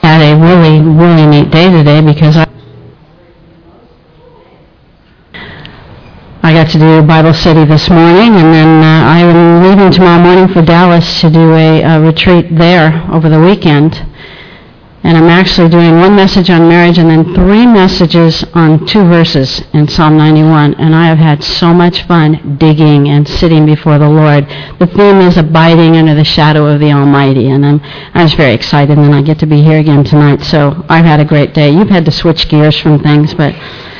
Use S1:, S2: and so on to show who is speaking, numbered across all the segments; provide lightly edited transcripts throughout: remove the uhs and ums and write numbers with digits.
S1: had a really, really neat day today because I got to do Bible study this morning, and then I am leaving tomorrow morning for Dallas to do a retreat there over the weekend. And I'm actually doing one message on marriage and then 3 messages on 2 verses in Psalm 91. And I have had so much fun digging and sitting before the Lord. The theme is abiding under the shadow of the Almighty. And I'm just very excited, and I get to be here again tonight. So I've had a great day. You've had to switch gears from things, but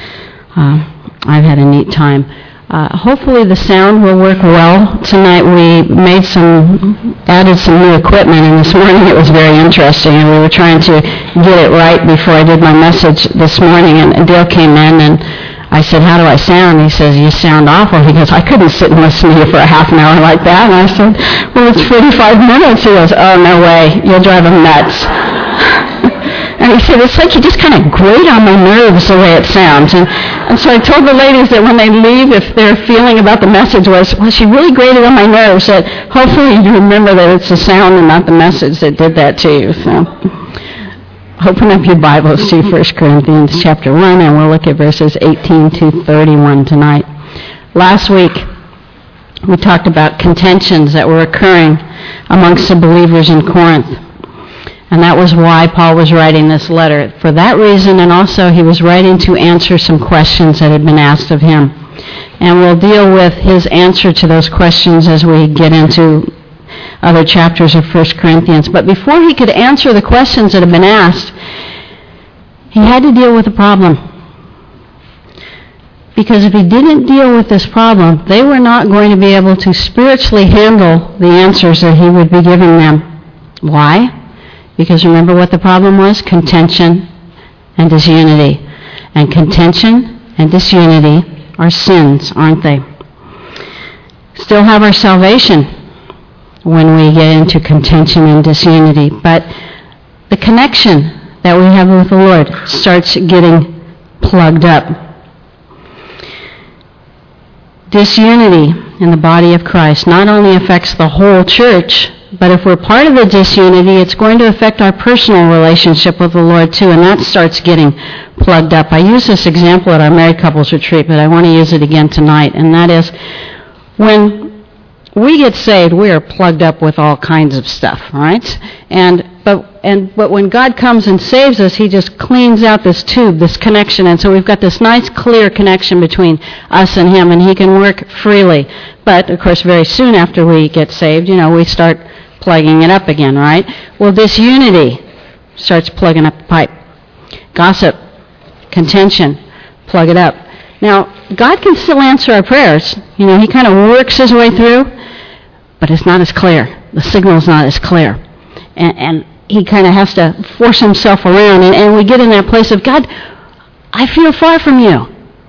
S1: I've had a neat time. Hopefully the sound will work well. Tonight we added some new equipment, and this morning it was very interesting, and we were trying to get it right before I did my message this morning, and Dale came in, and I said, "How do I sound?" He says, "You sound awful." He goes, "I couldn't sit and listen to you for a half an hour like that." And I said, "Well, it's 45 minutes. He goes, "Oh, no way. You'll drive him nuts." And he said, "It's like you just kind of grate on my nerves the way it sounds." And so I told the ladies that when they leave, if their feeling about the message was, "Well, she really grated on my nerves," that hopefully you remember that it's the sound and not the message that did that to you. So open up your Bibles to 1 Corinthians chapter 1, and we'll look at verses 18 to 31 tonight. Last week, we talked about contentions that were occurring amongst the believers in Corinth. And that was why Paul was writing this letter. For that reason, and also he was writing to answer some questions that had been asked of him. And we'll deal with his answer to those questions as we get into other chapters of 1 Corinthians. But before he could answer the questions that had been asked, he had to deal with a problem. Because if he didn't deal with this problem, they were not going to be able to spiritually handle the answers that he would be giving them. Why? Because remember what the problem was? Contention and disunity. And contention and disunity are sins, aren't they? Still have our salvation when we get into contention and disunity. But the connection that we have with the Lord starts getting plugged up. Disunity in the body of Christ not only affects the whole church, but if we're part of the disunity, it's going to affect our personal relationship with the Lord too, and that starts getting plugged up. I use this example at our married couples retreat, but I want to use it again tonight, and that is when we get saved, we are plugged up with all kinds of stuff, right? But when God comes and saves us, he just cleans out this tube, this connection, and so we've got this nice clear connection between us and him, and he can work freely. But of course, very soon after we get saved, we start plugging it up again, right? Well, disunity starts plugging up the pipe. Gossip, contention, plug it up. Now, God can still answer our prayers. He kind of works his way through, but it's not as clear. The signal's not as clear. And he kind of has to force himself around, and we get in that place of, God, I feel far from you.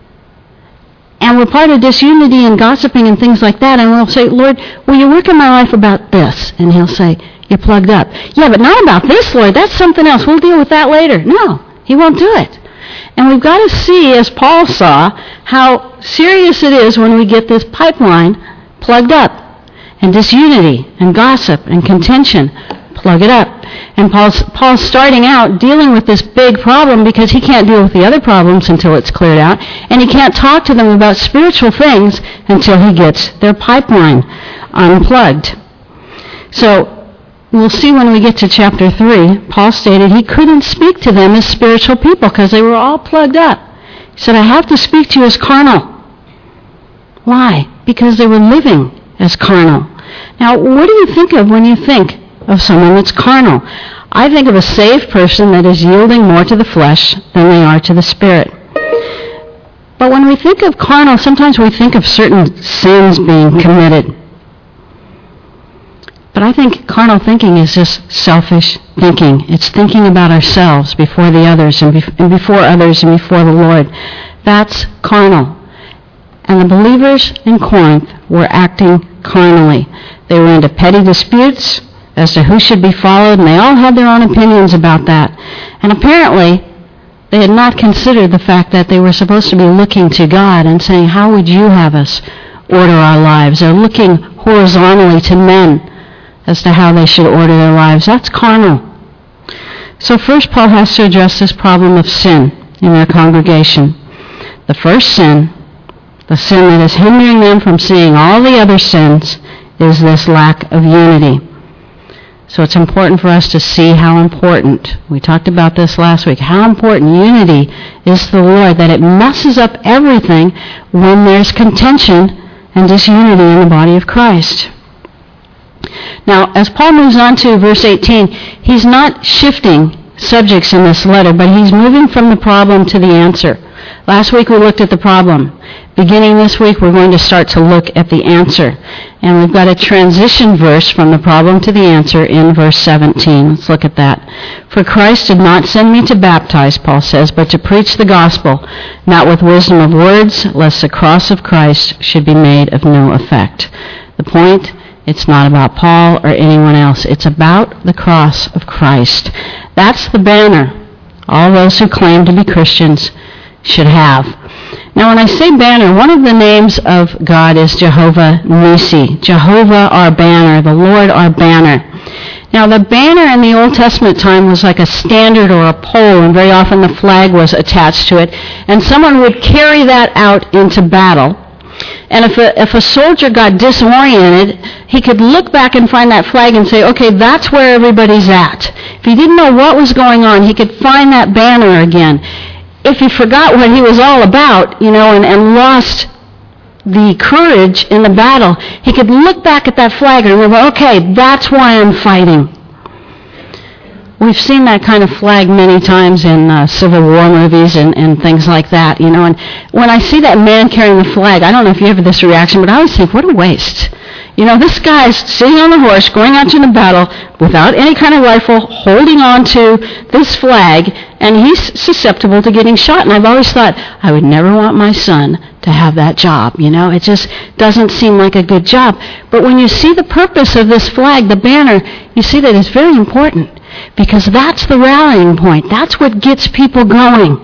S1: And we're part of disunity and gossiping and things like that, and we'll say, Lord, will you work in my life about this? And he'll say, you're plugged up. Yeah, but not about this, Lord. That's something else. We'll deal with that later. No, he won't do it. And we've got to see, as Paul saw, how serious it is when we get this pipeline plugged up. And disunity and gossip and contention, plug it up. And Paul's starting out dealing with this big problem because he can't deal with the other problems until it's cleared out. And he can't talk to them about spiritual things until he gets their pipeline unplugged. So we'll see when we get to chapter 3, Paul stated he couldn't speak to them as spiritual people because they were all plugged up. He said, I have to speak to you as carnal. Why? Because they were living as carnal. Now, what do you think of when you think of someone that's carnal? I think of a saved person that is yielding more to the flesh than they are to the spirit. But when we think of carnal, sometimes we think of certain sins being committed. But I think carnal thinking is just selfish thinking. It's thinking about ourselves before the others and before others and before the Lord. That's carnal. And the believers in Corinth were acting carnally. They were into petty disputes as to who should be followed, and they all had their own opinions about that. And apparently, they had not considered the fact that they were supposed to be looking to God and saying, how would you have us order our lives? They're looking horizontally to men as to how they should order their lives. That's carnal. So first, Paul has to address this problem of sin in their congregation. The first sin, the sin that is hindering them from seeing all the other sins, is this lack of unity. So it's important for us to see how important, we talked about this last week, how important unity is to the Lord, that it messes up everything when there's contention and disunity in the body of Christ. Now, as Paul moves on to verse 18, he's not shifting subjects in this letter, but he's moving from the problem to the answer. Last week we looked at the problem. Beginning this week, we're going to start to look at the answer. And we've got a transition verse from the problem to the answer in verse 17. Let's look at that. For Christ did not send me to baptize, Paul says, but to preach the gospel, not with wisdom of words, lest the cross of Christ should be made of no effect. The point, it's not about Paul or anyone else. It's about the cross of Christ. That's the banner all those who claim to be Christians should have. Now, when I say banner, one of the names of God is Jehovah Nissi. Jehovah our banner, the Lord our banner. Now, the banner in the Old Testament time was like a standard or a pole, and very often the flag was attached to it. And someone would carry that out into battle. And if a soldier got disoriented, he could look back and find that flag and say, okay, that's where everybody's at. If he didn't know what was going on, he could find that banner again. If he forgot what he was all about, and lost the courage in the battle, he could look back at that flag and remember, okay, that's why I'm fighting. We've seen that kind of flag many times in Civil War movies and things like that, and when I see that man carrying the flag, I don't know if you have this reaction, but I always think, what a waste. This guy's sitting on the horse, going out to the battle without any kind of rifle, holding on to this flag, and he's susceptible to getting shot. And I've always thought, I would never want my son to have that job. It just doesn't seem like a good job. But when you see the purpose of this flag, the banner, you see that it's very important, because that's the rallying point. That's what gets people going.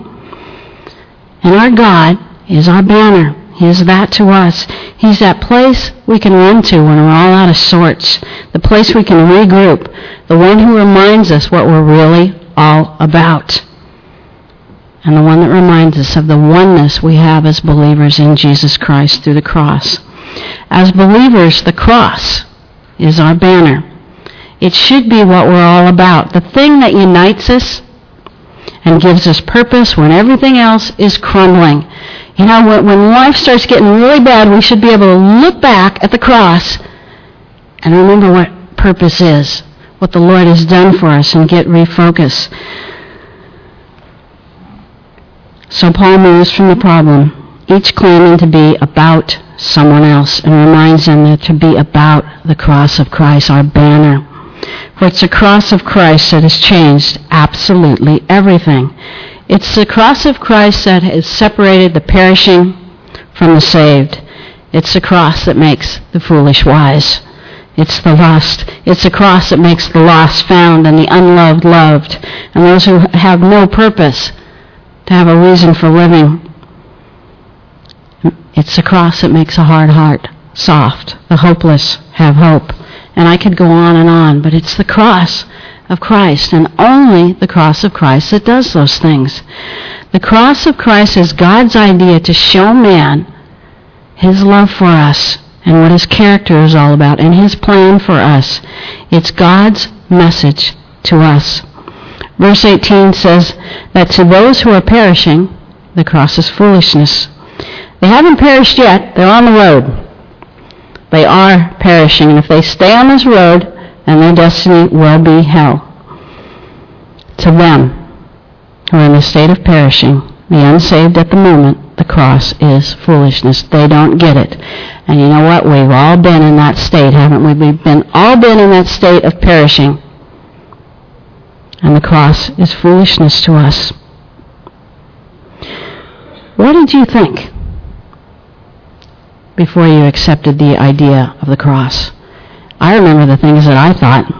S1: And our God is our banner. He is that to us. He's that place we can run to when we're all out of sorts. The place we can regroup. The one who reminds us what we're really all about. And the one that reminds us of the oneness we have as believers in Jesus Christ through the cross. As believers, the cross is our banner. It should be what we're all about. The thing that unites us and gives us purpose when everything else is crumbling. When life starts getting really bad, we should be able to look back at the cross and remember what purpose is, what the Lord has done for us, and get refocused. So Paul moves from the problem, each claiming to be about someone else, and reminds them that to be about the cross of Christ, our banner. For it's the cross of Christ that has changed absolutely everything. It's the cross of Christ that has separated the perishing from the saved. It's the cross that makes the foolish wise. It's the lost. It's the cross that makes the lost found and the unloved loved, and those who have no purpose to have a reason for living. It's the cross that makes a hard heart soft. The hopeless have hope. And I could go on, but it's the cross of Christ, and only the cross of Christ that does those things. The cross of Christ is God's idea to show man his love for us and what his character is all about and his plan for us. It's God's message to us. Verse 18 says that to those who are perishing, the cross is foolishness. They haven't perished yet. They're on the road. They are perishing, and if they stay on this road, then their destiny will be hell. To them who are in the state of perishing, the unsaved at the moment, the cross is foolishness. They don't get it. And you know what? We've all been in that state, haven't we? We've all been in that state of perishing. And the cross is foolishness to us. What did you think before you accepted the idea of the cross? I remember the things that I thought.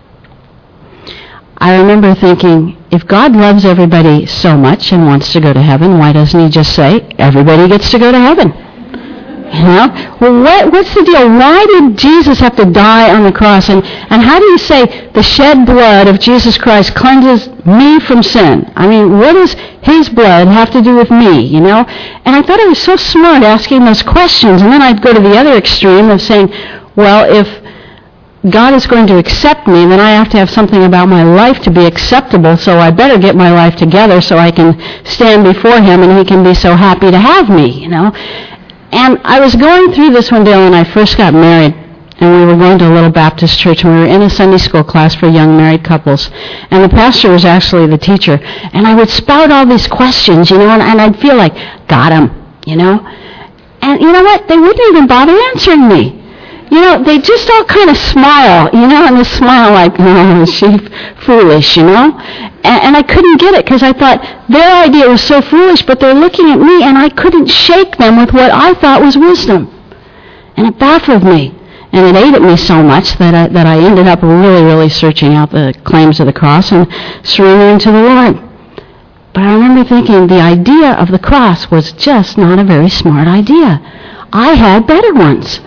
S1: I remember thinking, if God loves everybody so much and wants to go to heaven, why doesn't he just say, everybody gets to go to heaven? You know? Well, what's the deal? Why did Jesus have to die on the cross? And how do you say the shed blood of Jesus Christ cleanses me from sin? I mean, what does his blood have to do with me, you know? And I thought I was so smart asking those questions. And then I'd go to the other extreme of saying, well, if God is going to accept me, then I have to have something about my life to be acceptable, so I better get my life together so I can stand before him and he can be so happy to have me, you know? And I was going through this one day when I first got married, and we were going to a little Baptist church, and we were in a Sunday school class for young married couples. And the pastor was actually the teacher. And I would spout all these questions, you know, and I'd feel like, got him, you know. And you know what? They wouldn't even bother answering me. You know, they just all kind of smile, you know, and they smile like, oh, is she foolish, you know? And I couldn't get it because I thought their idea was so foolish, but they're looking at me and I couldn't shake them with what I thought was wisdom. And it baffled me. And it ate at me so much that I ended up really, really searching out the claims of the cross and surrendering to the Lord. But I remember thinking the idea of the cross was just not a very smart idea. I had better ones.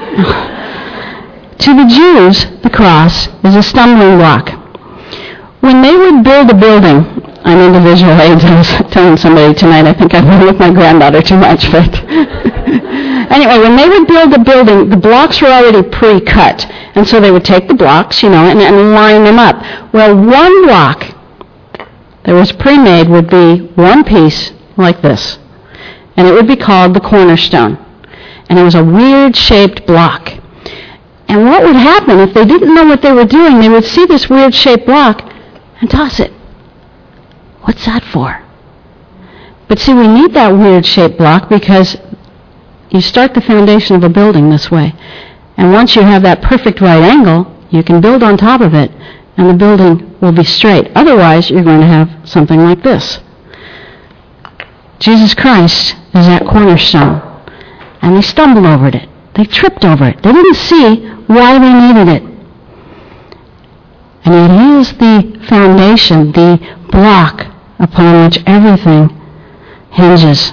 S1: To the Jews, the cross is a stumbling block. When they would build a building, I'm into visual aids. I was telling somebody tonight, I think I've been with my granddaughter too much, but anyway, when they would build a building, the blocks were already pre-cut, and so they would take the blocks, you know, and line them up. Well, one block that was pre-made would be one piece like this, and it would be called the cornerstone. And it was a weird-shaped block. And what would happen if they didn't know what they were doing? They would see this weird-shaped block and toss it. What's that for? But see, we need that weird-shaped block because you start the foundation of a building this way. And once you have that perfect right angle, you can build on top of it, and the building will be straight. Otherwise, you're going to have something like this. Jesus Christ is that cornerstone. And they stumbled over it. They tripped over it. They didn't see why they needed it. And yet he is the foundation, the block upon which everything hinges.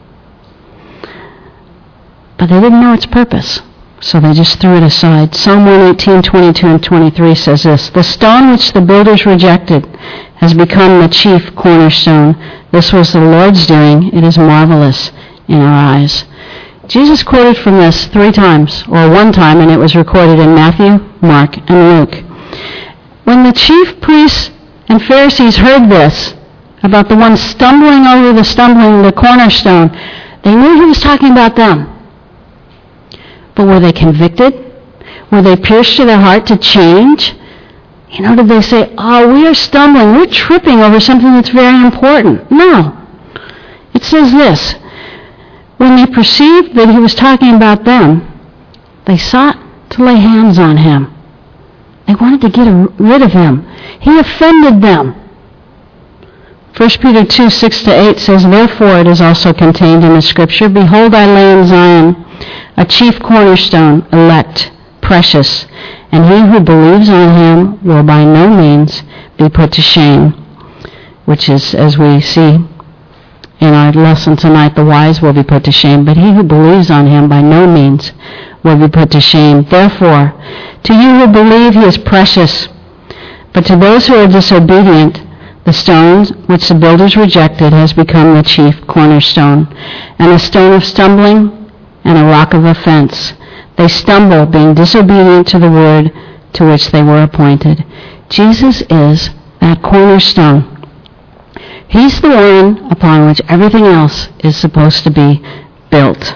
S1: But they didn't know its purpose, so they just threw it aside. Psalm 118:22 and 23 says this, "The stone which the builders rejected has become the chief cornerstone. This was the Lord's doing. It is marvelous in our eyes." Jesus quoted from this 3 times, or one time, and it was recorded in Matthew, Mark, and Luke. When the chief priests and Pharisees heard this, about the one stumbling over the cornerstone, they knew he was talking about them. But were they convicted? Were they pierced to their heart to change? You know, did they say, oh, we are stumbling, we're tripping over something that's very important? No. It says this, when they perceived that he was talking about them, they sought to lay hands on him. They wanted to get rid of him. He offended them. 1 Peter 2:6-8 says, "Therefore it is also contained in the Scripture, Behold, I lay in Zion a chief cornerstone, elect, precious, and he who believes on him will by no means be put to shame." Which is, as we see in our lesson tonight, the wise will be put to shame, but he who believes on him by no means will be put to shame. Therefore, to you who believe he is precious, but to those who are disobedient, the stone which the builders rejected has become the chief cornerstone, and a stone of stumbling and a rock of offense. They stumble, being disobedient to the word to which they were appointed. Jesus is that cornerstone. He's the one upon which everything else is supposed to be built.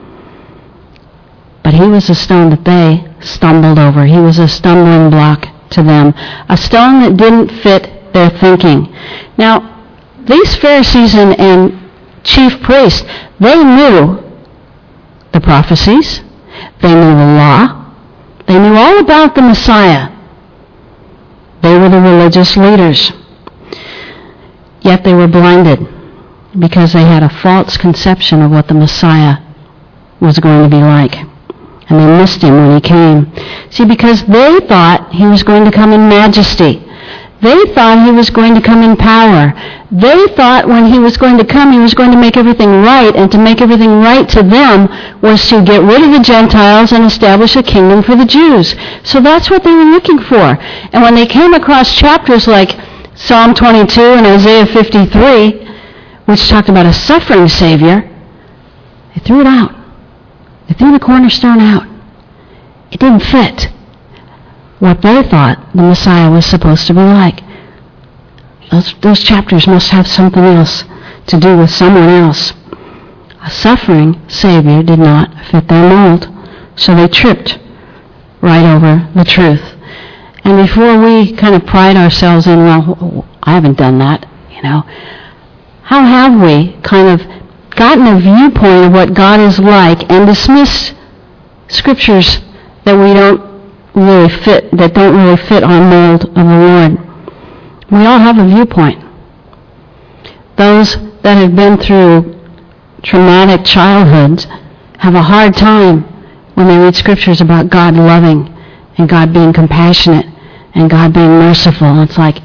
S1: But he was a stone that they stumbled over. He was a stumbling block to them, a stone that didn't fit their thinking. Now, these Pharisees and chief priests, they knew the prophecies, they knew the law, they knew all about the Messiah. They were the religious leaders. Yet they were blinded because they had a false conception of what the Messiah was going to be like. And they missed him when he came. See, because they thought he was going to come in majesty. They thought he was going to come in power. They thought when he was going to come, he was going to make everything right, and to make everything right to them was to get rid of the Gentiles and establish a kingdom for the Jews. So that's what they were looking for. And when they came across chapters like Psalm 22 and Isaiah 53, which talked about a suffering Savior, they threw it out. They threw the cornerstone out. It didn't fit what they thought the Messiah was supposed to be like. Those chapters must have something else to do with someone else. A suffering Savior did not fit their mold, so they tripped right over the truth. And before we kind of pride ourselves in, well, I haven't done that, how have we kind of gotten a viewpoint of what God is like and dismissed scriptures that don't really fit our mold of the Lord? We all have a viewpoint. Those that have been through traumatic childhoods have a hard time when they read scriptures about God loving and God being compassionate and God being merciful. It's like,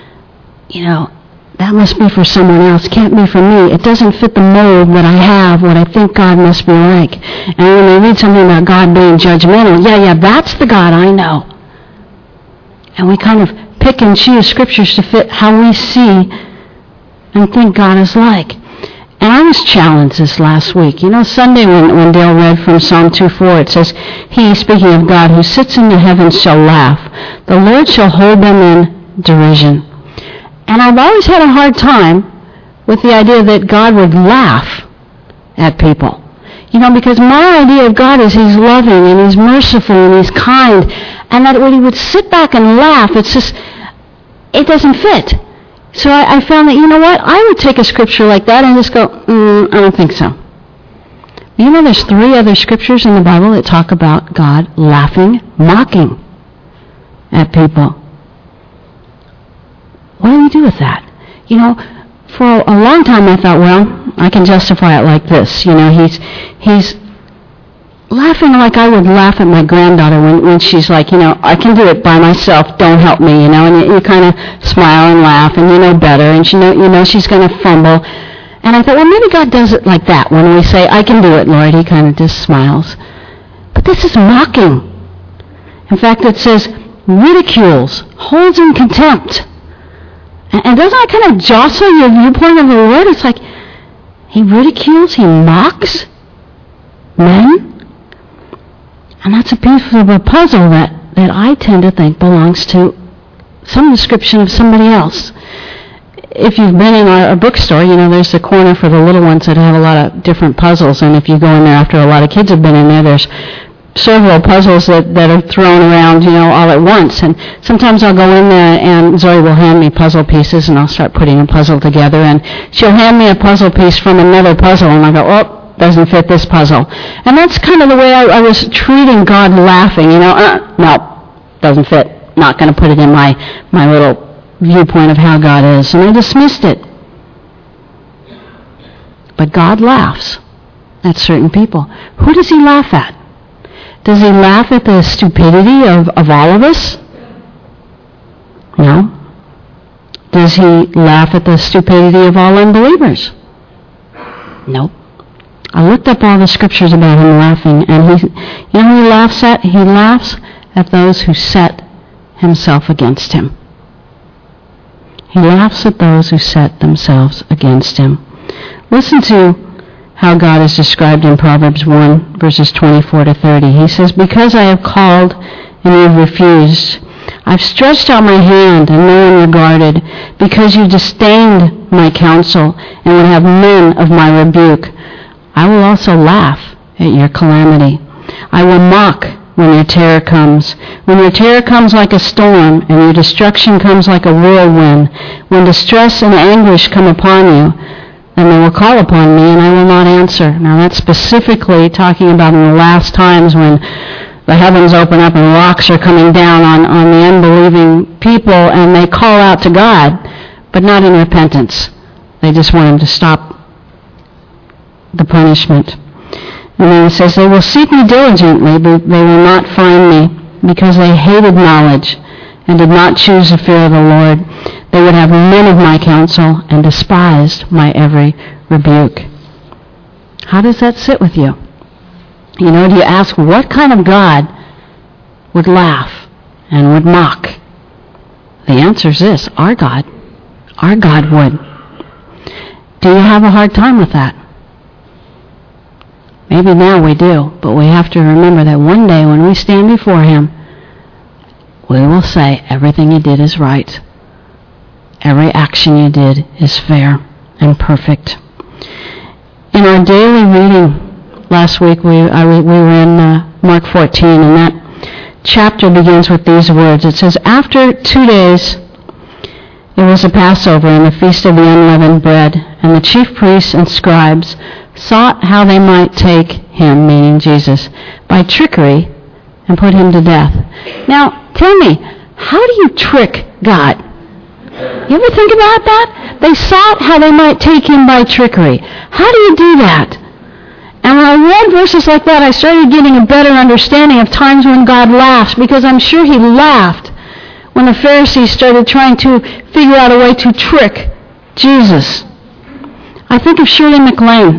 S1: that must be for someone else. Can't be for me. It doesn't fit the mold that I have, what I think God must be like. And when they read something about God being judgmental, yeah, that's the God I know. And we kind of pick and choose scriptures to fit how we see and think God is like. And I was challenged this last week. Sunday when Dale read from Psalm 2:4, it says, He, speaking of God, who sits in the heavens shall laugh. The Lord shall hold them in derision. And I've always had a hard time with the idea that God would laugh at people. Because my idea of God is He's loving and He's merciful and He's kind. And that when He would sit back and laugh, it doesn't fit. So I found that, I would take a scripture like that and just go, I don't think so. There's 3 other scriptures in the Bible that talk about God laughing, mocking at people. What do we do with that? For a long time I thought, well, I can justify it like this. He's laughing like I would laugh at my granddaughter when she's like, I can do it by myself, don't help me, and you kind of smile and laugh and you know better, and she's going to fumble. And I thought, well, maybe God does it like that. When we say, I can do it, Lord, He kind of just smiles. But this is mocking. In fact, it says, ridicules, holds in contempt. And doesn't that kind of jostle your viewpoint of the Lord? It's like, He ridicules, He mocks men. And that's a piece of a puzzle that I tend to think belongs to some description of somebody else. If you've been in our bookstore, there's a corner for the little ones that have a lot of different puzzles. And if you go in there after a lot of kids have been in there, there's several puzzles that are thrown around, all at once. And sometimes I'll go in there and Zoe will hand me puzzle pieces and I'll start putting a puzzle together. And she'll hand me a puzzle piece from another puzzle and I'll go, oh, doesn't fit this puzzle. And that's kind of the way I was treating God laughing, no, doesn't fit. Not going to put it in my little viewpoint of how God is. And I dismissed it. But God laughs at certain people. Who does He laugh at? Does He laugh at the stupidity of all of us? No. Does He laugh at the stupidity of all unbelievers? No. I looked up all the scriptures about Him laughing, and He laughs at? He laughs at those who set Himself against Him. He laughs at those who set themselves against Him. Listen to how God is described in Proverbs 1, verses 24 to 30. He says, because I have called and you have refused, I've stretched out my hand and no one regarded, because you disdained my counsel and would have none of my rebuke. I will also laugh at your calamity. I will mock when your terror comes. When your terror comes like a storm and your destruction comes like a whirlwind, when distress and anguish come upon you, then they will call upon me and I will not answer. Now that's specifically talking about in the last times when the heavens open up and rocks are coming down on the unbelieving people and they call out to God, but not in repentance. They just want Him to stop the punishment. And then it says, they will seek me diligently, but they will not find me, because they hated knowledge and did not choose the fear of the Lord, they would have none of my counsel and despised my every rebuke. How does that sit with you? You know, do you ask what kind of God would laugh and would mock? The answer is this: our God. Our God would. Do you have a hard time with that? Maybe now we do, but we have to remember that one day when we stand before Him, we will say everything you did is right. Every action you did is fair and perfect. In our daily reading last week, we were in Mark 14, and that chapter begins with these words. It says, "After 2 days, it was a Passover and the feast of the unleavened bread, and the chief priests and scribes sought how they might take him," meaning Jesus, "by trickery and put him to death." Now, tell me, how do you trick God? You ever think about that? They sought how they might take him by trickery. How do you do that? And when I read verses like that, I started getting a better understanding of times when God laughs, because I'm sure He laughed when the Pharisees started trying to figure out a way to trick Jesus. I think of Shirley MacLaine.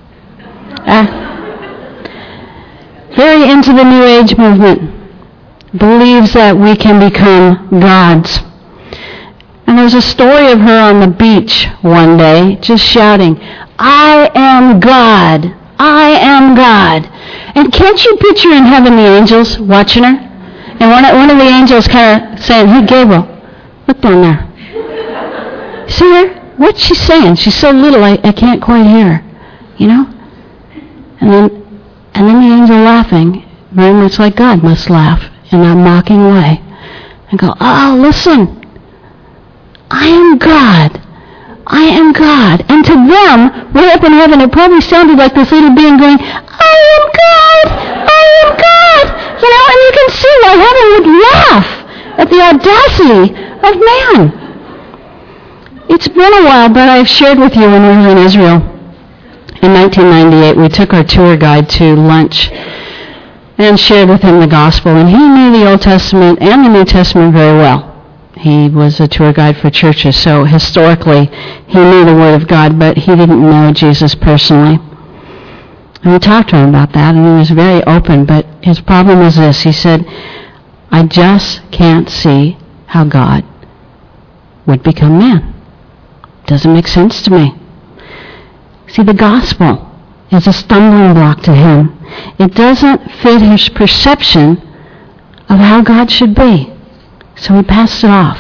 S1: Very into the New Age movement. Believes that we can become gods. And there's a story of her on the beach one day, just shouting, "I am God. I am God." And can't you picture in heaven the angels watching her? And one of the angels kind of saying, "Hey, Gabriel, look down there. See her? What's she saying? She's so little, I can't quite hear her." You know? And then the angel laughing, very much like God must laugh in that mocking way, and go, "Oh, listen. I am God. I am God." And to them, way up in heaven, it probably sounded like this little being going, "I am God. I am God." You know, and you can see why heaven would laugh at the audacity of man. It's been a while, but I've shared with you when we were in Israel. In 1998, we took our tour guide to lunch and shared with him the gospel. And he knew the Old Testament and the New Testament very well. He was a tour guide for churches, so historically he knew the Word of God, but he didn't know Jesus personally. And we talked to him about that, and he was very open, but his problem was this. He said, "I just can't see how God would become man. Doesn't make sense to me." See, the gospel is a stumbling block to him. It doesn't fit his perception of how God should be. So he passed it off.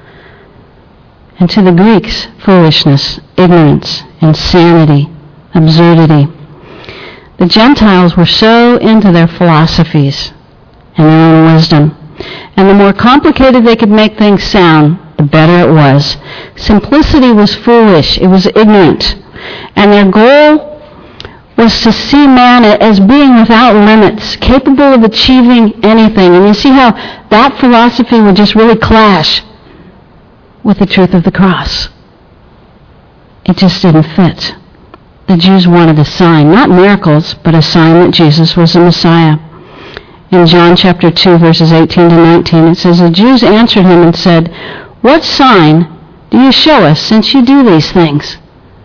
S1: And to the Greeks, foolishness, ignorance, insanity, absurdity. The Gentiles were so into their philosophies and their own wisdom. And the more complicated they could make things sound, the better it was. Simplicity was foolish. It was ignorant. And their goal was to see man as being without limits, capable of achieving anything. And you see how that philosophy would just really clash with the truth of the cross. It just didn't fit. The Jews wanted a sign, not miracles, but a sign that Jesus was the Messiah. In John chapter 2, verses 18 to 19, it says, "The Jews answered him and said, 'What sign do you show us since you do these things?'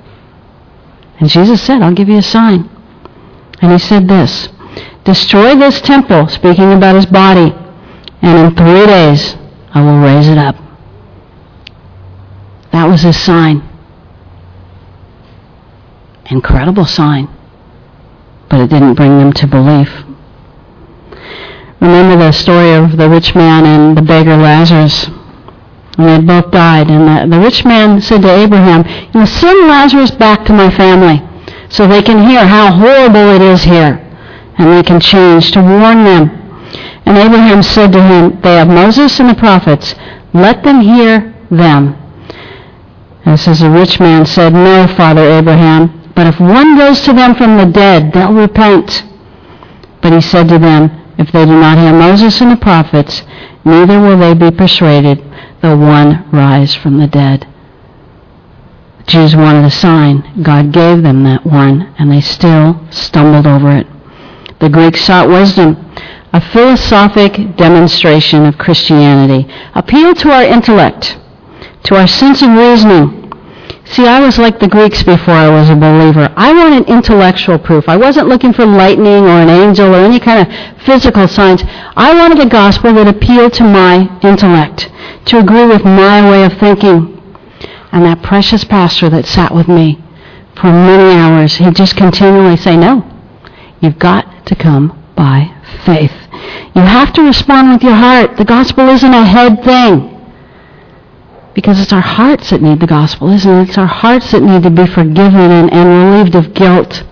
S1: And Jesus said, 'I'll give you a sign.' And he said this, 'Destroy this temple,'" speaking about his body, "'and in 3 days I will raise it up.'" That was his sign. Incredible sign. But it didn't bring them to belief. Remember the story of the rich man and the beggar Lazarus. And they both died. And the rich man said to Abraham, "Send Lazarus back to my family so they can hear how horrible it is here. And they can change, to warn them." And Abraham said to him, "They have Moses and the prophets. Let them hear them." And it says, the rich man said, "No, Father Abraham, but if one goes to them from the dead, they'll repent." But he said to them, "If they do not hear Moses and the prophets, neither will they be persuaded, though one rise from the dead." The Jews wanted a sign. God gave them that one, and they still stumbled over it. The Greeks sought wisdom. a philosophic demonstration of Christianity. Appeal to our intellect, to our sense of reasoning. See, I was like the Greeks before I was a believer. I wanted intellectual proof. I wasn't looking for lightning or an angel or any kind of physical signs. I wanted a gospel that appealed to my intellect, to agree with my way of thinking. And that precious pastor that sat with me for many hours, he'd just continually say, no, you've got to come by faith. You have to respond with your heart. The gospel isn't a head thing. Because it's our hearts that need the gospel, isn't it? It's our hearts that need to be forgiven and relieved of guilt.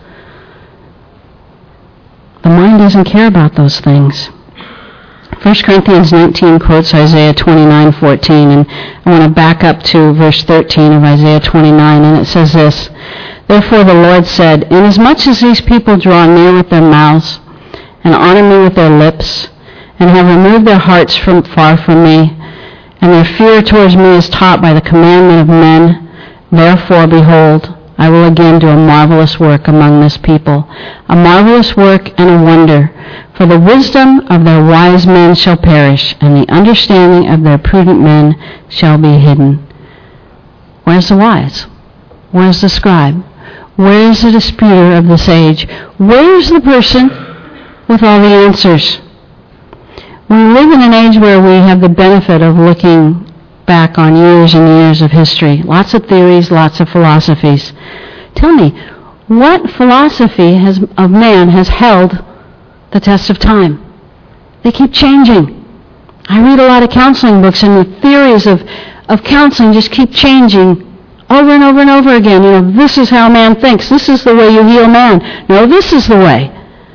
S1: The mind doesn't care about those things. 1 Corinthians 19 quotes Isaiah 29:14, and I want to back up to verse 13 of Isaiah 29, and it says this, Therefore the Lord said, Inasmuch as these people draw near with their mouths, and honor me with their lips, and have removed their hearts from far from me, and their fear towards me is taught by the commandment of men. Therefore, behold, I will again do a marvelous work among this people, a marvelous work and a wonder. For the wisdom of their wise men shall perish, and the understanding of their prudent men shall be hidden. Where's the wise? Where's the scribe? Where is the disputer of this age? Where is the person with all the answers? We live in an age where we have the benefit of looking back on years and years of history. Lots of theories, lots of philosophies. Tell me, what philosophy of man has held the test of time? They keep changing. I read a lot of counseling books, and the theories of counseling just keep changing over and over and over again. You know, this is how man thinks. This is the way you heal man. No, this is the way.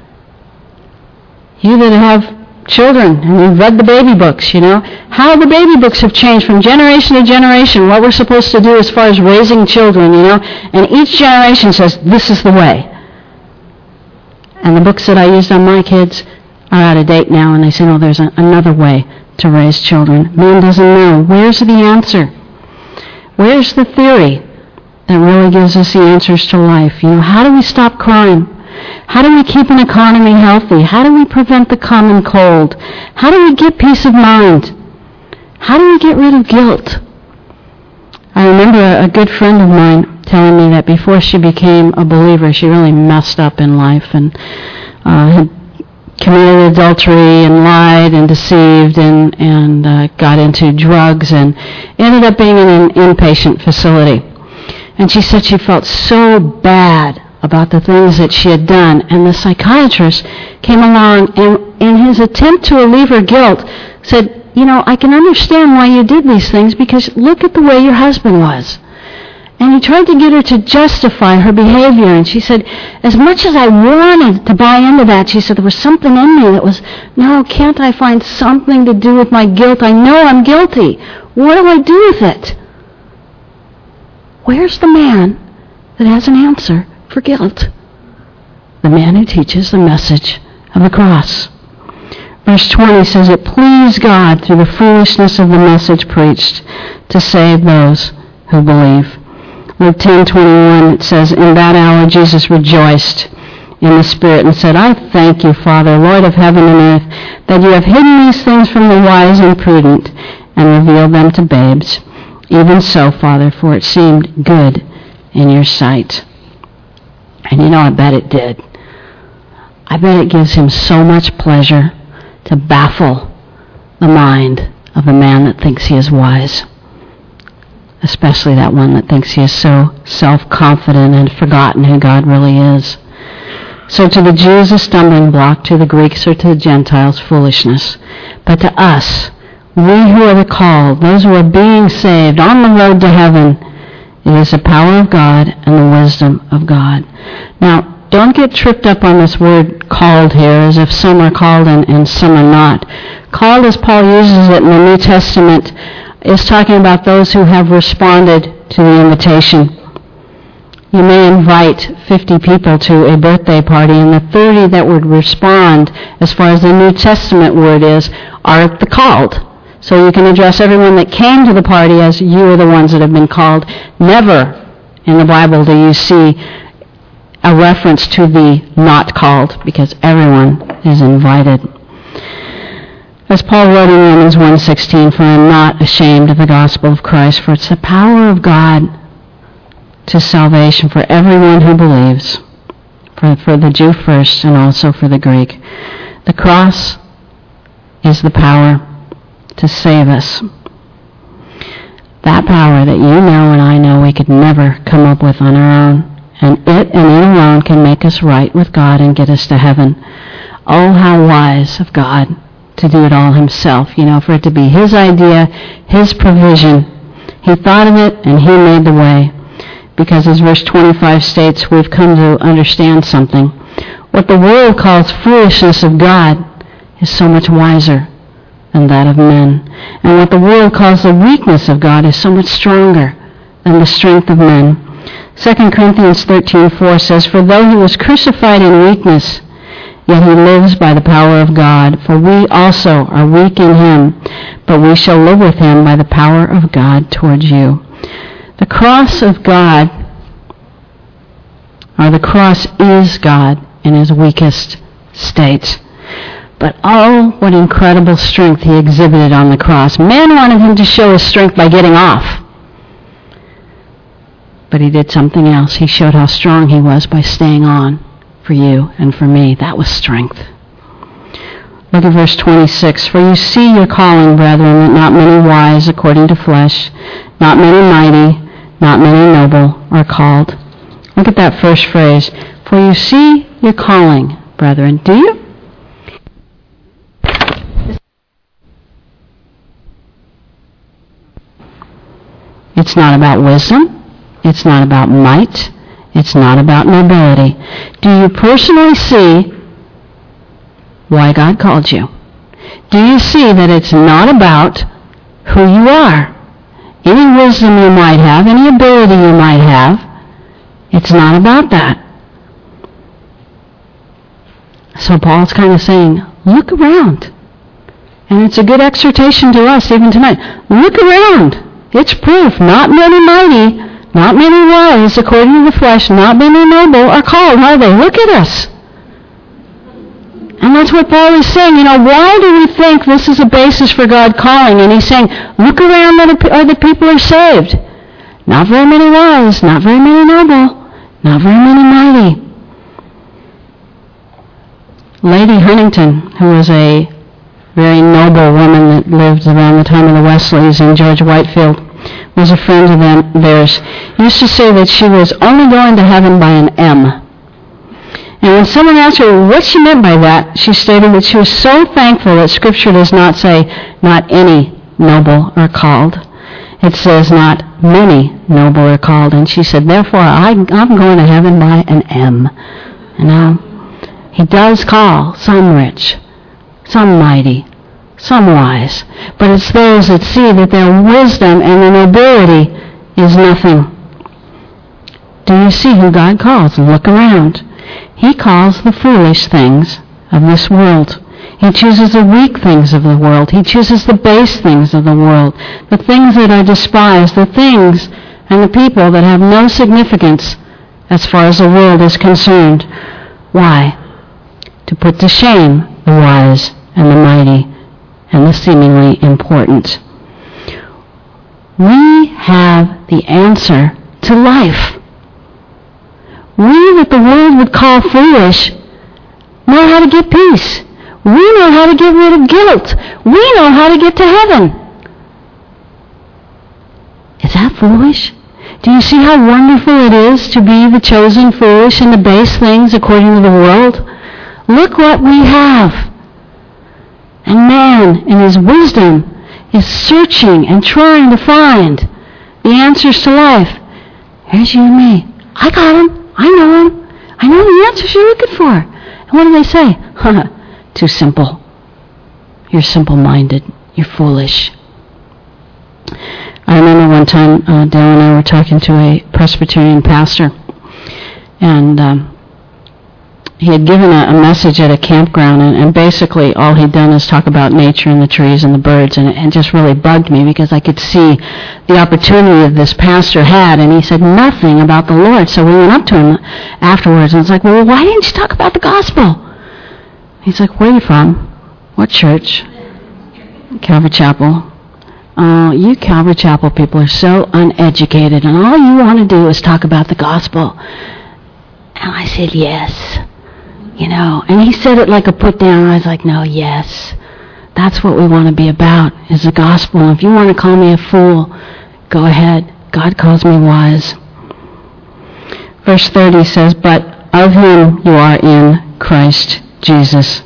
S1: You that have children, and you've read the baby books, you know, how the baby books have changed from generation to generation, what we're supposed to do as far as raising children, you know, and each generation says, this is the way. And the books that I used on my kids are out of date now, and they say, no, there's another way to raise children. Man doesn't know. Where's the answer? Where's the theory that really gives us the answers to life? You know, how do we stop crime? How do we keep an economy healthy? How do we prevent the common cold? How do we get peace of mind? How do we get rid of guilt? I remember a good friend of mine telling me that before she became a believer, she really messed up in life and had committed adultery and lied and deceived and got into drugs and ended up being in an inpatient facility. And she said she felt so bad about the things that she had done, and the psychiatrist came along and in his attempt to relieve her guilt said, you know, I can understand why you did these things because look at the way your husband was. And he tried to get her to justify her behavior, and she said, as much as I wanted to buy into that, she said, there was something in me that was, no, can't I find something to do with my guilt? I know I'm guilty. What do I do with it? Where's the man that has an answer for guilt? The man who teaches the message of the cross. Verse 20 says, it pleased God through the foolishness of the message preached to save those who believe. Luke 10:21, it says, in that hour Jesus rejoiced in the Spirit and said, I thank you, Father, Lord of heaven and earth, that you have hidden these things from the wise and prudent and revealed them to babes. Even so, Father, for it seemed good in your sight. And you know, I bet it did. I bet it gives him so much pleasure to baffle the mind of the man that thinks he is wise, especially that one that thinks he is so self-confident and forgotten who God really is. So to the Jews, a stumbling block, to the Greeks or to the Gentiles, foolishness. But to us, we who are the called, those who are being saved on the road to heaven, it is the power of God and the wisdom of God. Now, don't get tripped up on this word called here, as if some are called and some are not. Called, as Paul uses it in the New Testament, is talking about those who have responded to the invitation. You may invite 50 people to a birthday party, and the 30 that would respond, as far as the New Testament word is, are the called. So you can address everyone that came to the party as you are the ones that have been called. Never in the Bible do you see a reference to the not called, because everyone is invited. As Paul wrote in Romans 1:16, "For I am not ashamed of the gospel of Christ, for it's the power of God to salvation for everyone who believes, for the Jew first and also for the Greek." The cross is the power to save us. That power that you know and I know we could never come up with on our own. And it and it alone can make us right with God and get us to heaven. Oh, how wise of God to do it all himself. For it to be his idea, his provision. He thought of it and he made the way. Because as verse 25 states, we've come to understand something. What the world calls foolishness of God is so much wiser than that of men. And what the world calls the weakness of God is so much stronger than the strength of men. 2 Corinthians 13:4 says, "For though he was crucified in weakness, yet he lives by the power of God. For we also are weak in him, but we shall live with him by the power of God towards you." The cross of God, or the cross is God in his weakest state. But oh, what incredible strength he exhibited on the cross. Man wanted him to show his strength by getting off. But he did something else. He showed how strong he was by staying on for you and for me. That was strength. Look at verse 26. "For you see your calling, brethren, that not many wise according to flesh, not many mighty, not many noble are called." Look at that first phrase. "For you see your calling, brethren." Do you? It's not about wisdom. It's not about might. It's not about nobility. Do you personally see why God called you? Do you see that it's not about who you are? Any wisdom you might have, any ability you might have, it's not about that. So Paul's kind of saying, look around. And it's a good exhortation to us even tonight. Look around. It's proof. Not many mighty, not many wise, according to the flesh, not many noble are called, are they? Look at us. And that's what Paul is saying. Why do we think this is a basis for God calling? And he's saying, look around that other people are saved. Not very many wise, not very many noble, not very many mighty. Lady Huntington, who was a very noble woman that lived around the time of the Wesleys, and George Whitefield was a friend of theirs, used to say that she was only going to heaven by an M. And when someone asked her what she meant by that, she stated that she was so thankful that Scripture does not say, not any noble are called. It says, not many noble are called. And she said, therefore, I'm going to heaven by an M. He does call some rich, some mighty, some wise. But it's those that see that their wisdom and their nobility is nothing. Do you see who God calls? Look around. He calls the foolish things of this world. He chooses the weak things of the world. He chooses the base things of the world, the things that are despised, the things and the people that have no significance as far as the world is concerned. Why? To put to shame the wise and the mighty and the seemingly important. We have the answer to life. We that the world would call foolish know how to get peace. We know how to get rid of guilt. We know how to get to heaven. Is that foolish? Do you see how wonderful it is to be the chosen foolish and the base things according to the world? Look what we have. And man, in his wisdom, is searching and trying to find the answers to life. Here's you and me. I got him. I know him. I know the answers you're looking for. And what do they say? Too simple. You're simple-minded. You're foolish. I remember one time Dale and I were talking to a Presbyterian pastor, and he had given a message at a campground, and basically all he'd done is talk about nature and the trees and the birds, and it just really bugged me because I could see the opportunity that this pastor had, and he said nothing about the Lord. So we went up to him afterwards, and it's like, well, why didn't you talk about the gospel? He's like, where are you from? What church? Calvary Chapel. Oh, you Calvary Chapel people are so uneducated, and all you want to do is talk about the gospel. And I said, yes. And he said it like a put down. I was like, no, yes. That's what we want to be about, is the gospel. And if you want to call me a fool, go ahead. God calls me wise. Verse 30 says, but of him you are in Christ Jesus.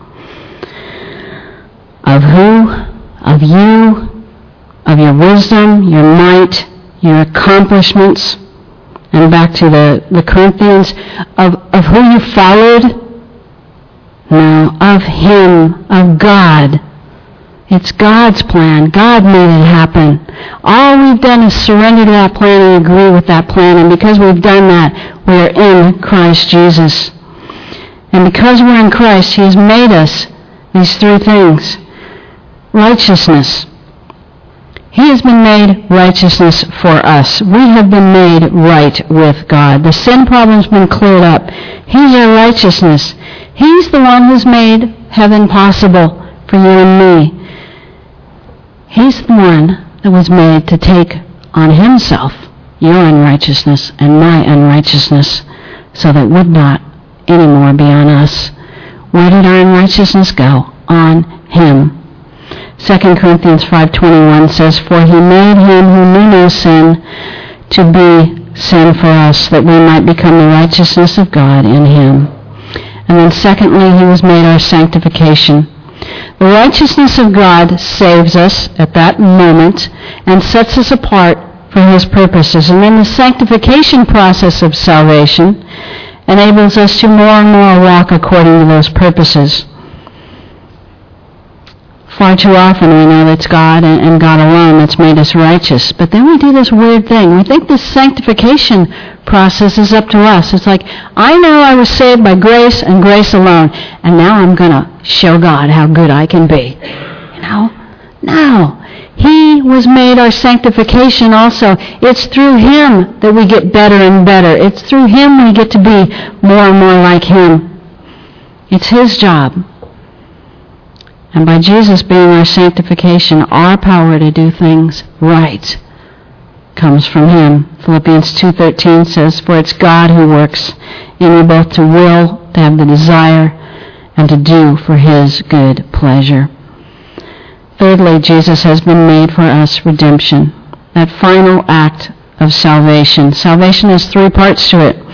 S1: Of who? Of you, of your wisdom, your might, your accomplishments. And back to the Corinthians, of who you followed? No, of him, of God. It's God's plan. God made it happen. All we've done is surrender to that plan and agree with that plan. And because we've done that, we are in Christ Jesus. And because we're in Christ, he has made us these three things. Righteousness. He has been made righteousness for us. We have been made right with God. The sin problem's been cleared up. He's our righteousness. He's the one who's made heaven possible for you and me. He's the one that was made to take on himself your unrighteousness and my unrighteousness, so that it would not anymore be on us. Where did our unrighteousness go? On him. 2 Corinthians 5:21 says, for he made him who knew no sin to be sin for us, that we might become the righteousness of God in him. And then secondly, he was made our sanctification. The righteousness of God saves us at that moment and sets us apart for his purposes. And then the sanctification process of salvation enables us to more and more walk according to those purposes. Far too often we know that it's God and God alone that's made us righteous. But then we do this weird thing. We think this sanctification process is up to us. It's like, I know I was saved by grace and grace alone, and now I'm going to show God how good I can be. No. He was made our sanctification also. It's through him that we get better and better. It's through him we get to be more and more like him. It's his job. And by Jesus being our sanctification, our power to do things right comes from him. Philippians 2:13 says, for it's God who works in you both to will, to have the desire, and to do for his good pleasure. Thirdly, Jesus has been made for us redemption, that final act of salvation. Salvation has three parts to it.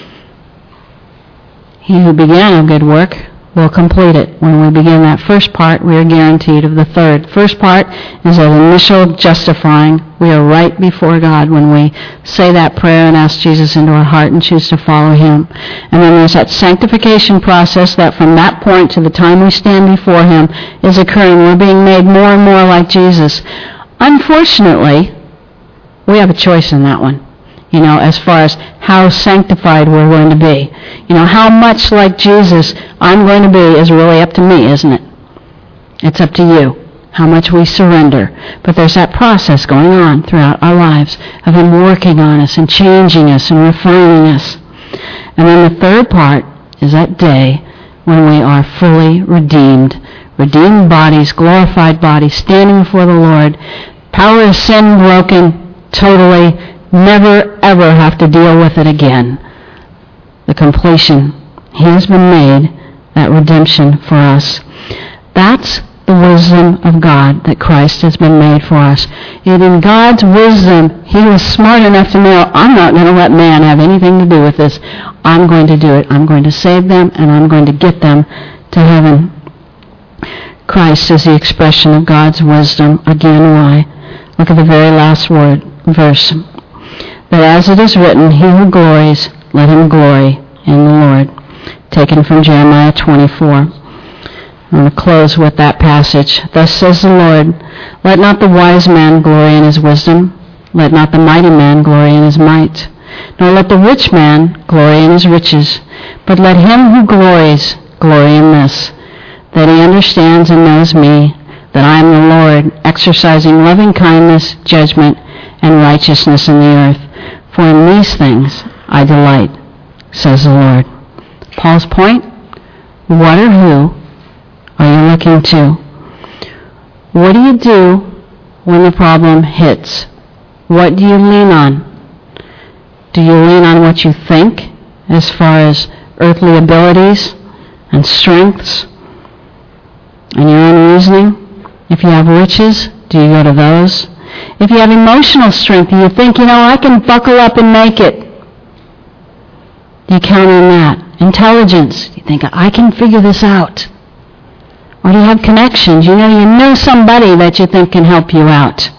S1: He who began a good work will complete it. When we begin that first part, we are guaranteed of the third. First part is that initial justifying. We are right before God when we say that prayer and ask Jesus into our heart and choose to follow him. And then there's that sanctification process that from that point to the time we stand before him is occurring. We're being made more and more like Jesus. Unfortunately, we have a choice in that one. As far as how sanctified we're going to be. How much like Jesus I'm going to be is really up to me, isn't it? It's up to you, how much we surrender. But there's that process going on throughout our lives of him working on us and changing us and refining us. And then the third part is that day when we are fully redeemed. Redeemed bodies, glorified bodies, standing before the Lord. Power of sin broken totally. Never, ever have to deal with it again. The completion. He has been made that redemption for us. That's the wisdom of God that Christ has been made for us. And in God's wisdom, he was smart enough to know, I'm not going to let man have anything to do with this. I'm going to do it. I'm going to save them, and I'm going to get them to heaven. Christ is the expression of God's wisdom. Again, why? Look at the very last verse. That as it is written, he who glories, let him glory in the Lord. Taken from Jeremiah 24. I'm going to close with that passage. Thus says the Lord, let not the wise man glory in his wisdom, let not the mighty man glory in his might, nor let the rich man glory in his riches, but let him who glories glory in this, that he understands and knows me, that I am the Lord, exercising loving kindness, judgment, and righteousness in the earth. For in these things I delight, says the Lord. Paul's point, what or who are you looking to? What do you do when the problem hits? What do you lean on? Do you lean on what you think as far as earthly abilities and strengths and your own reasoning? If you have riches, do you go to those? If you have emotional strength, do you think, I can buckle up and make it? Do you count on that? Intelligence, do you think, I can figure this out? Or do you have connections? You know somebody that you think can help you out.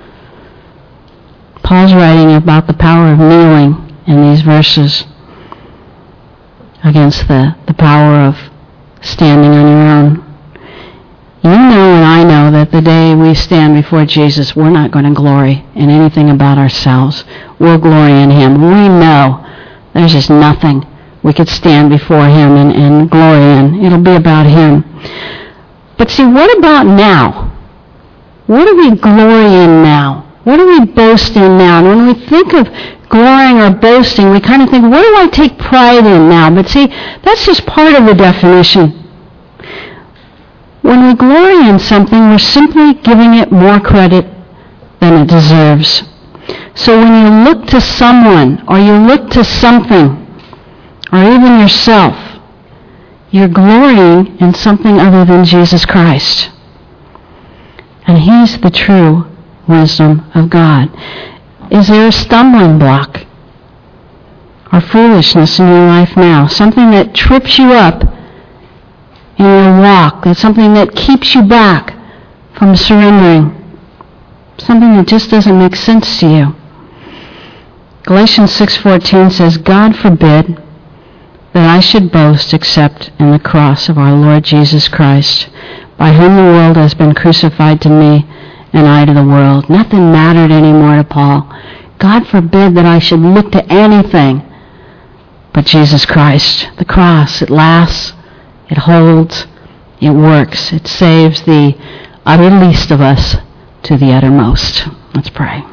S1: Paul's writing about the power of kneeling in these verses against the power of standing on your own. You know and I know that the day we stand before Jesus, we're not going to glory in anything about ourselves. We'll glory in Him. We know there's just nothing we could stand before Him and glory in. It'll be about Him. But see, what about now? What do we glory in now? What do we boast in now? And when we think of glorying or boasting, we kind of think, what do I take pride in now? But see, that's just part of the definition. When we glory in something, we're simply giving it more credit than it deserves. So when you look to someone, or you look to something, or even yourself, you're glorying in something other than Jesus Christ. And He's the true wisdom of God. Is there a stumbling block or foolishness in your life now? Something that trips you up in your walk? That's something that keeps you back from surrendering? Something that just doesn't make sense to you? Galatians 6:14 says, God forbid that I should boast except in the cross of our Lord Jesus Christ, by whom the world has been crucified to me, and I to the world. Nothing mattered anymore to Paul. God forbid that I should look to anything but Jesus Christ. The cross, it lasts, it holds, it works. It saves the utter least of us to the uttermost. Let's pray.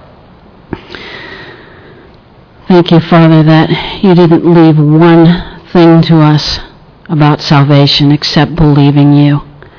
S1: Thank you, Father, that you didn't leave one thing to us about salvation except believing you.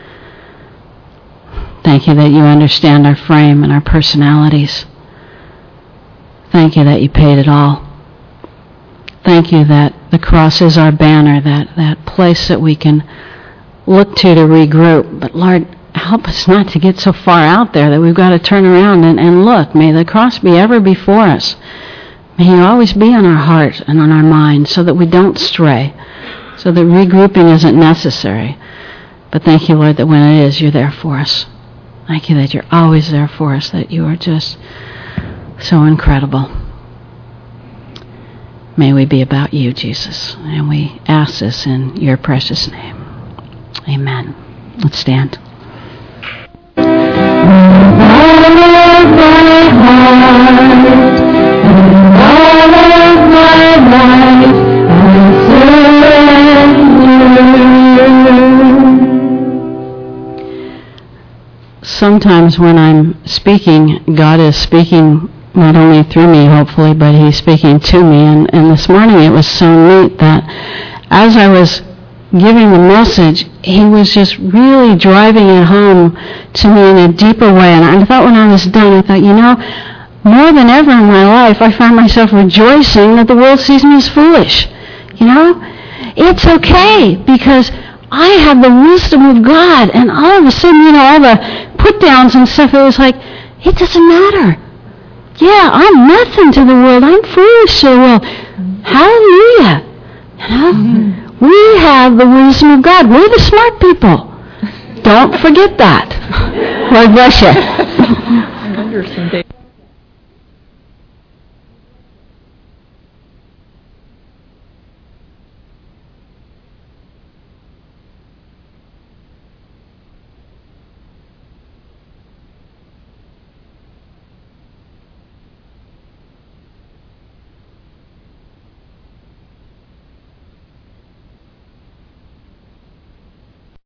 S1: Thank you that you understand our frame and our personalities. Thank you that you paid it all. Thank you that the cross is our banner, that place that we can look to regroup. But Lord, help us not to get so far out there that we've got to turn around and look. May the cross be ever before us. May He always be on our heart and on our mind so that we don't stray, so that regrouping isn't necessary. But thank you, Lord, that when it is, you're there for us. Thank you that you're always there for us, that you are just so incredible. May we be about you, Jesus. And we ask this in your precious name. Amen. Let's stand. Sometimes when I'm speaking, God is speaking not only through me, hopefully, but He's speaking to me. And this morning it was so neat that as I was giving the message, He was just really driving it home to me in a deeper way. And I thought when I was done, I thought, more than ever in my life, I find myself rejoicing that the world sees me as foolish. It's okay because I have the wisdom of God. And all of a sudden, all the put-downs and stuff, it was like, it doesn't matter. Yeah, I'm nothing to the world. I'm foolish to the world. Hallelujah. We have the wisdom of God. We're the smart people. Don't forget that. Lord bless you.